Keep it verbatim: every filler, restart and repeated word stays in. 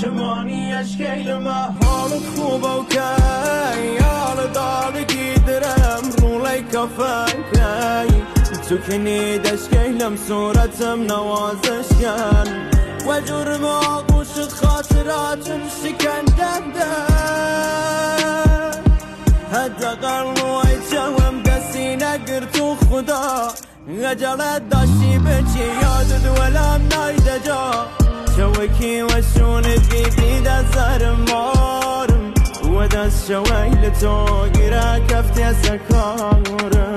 شمانی اشکیل ما حالت خوبه و کی حال دارگی درم رولی کفن کی تو کنید اشکیلم صورتم نوازش کن و جرم آغوشت خاطراتم شکندم ده حداقل روی جوم دستی نگرد تو خدا اجلت داشتی بچی یادت ولم نایده جا شوکی و شونت بی بی دست مارم و دست شوی لتو گیره کفتی از کارم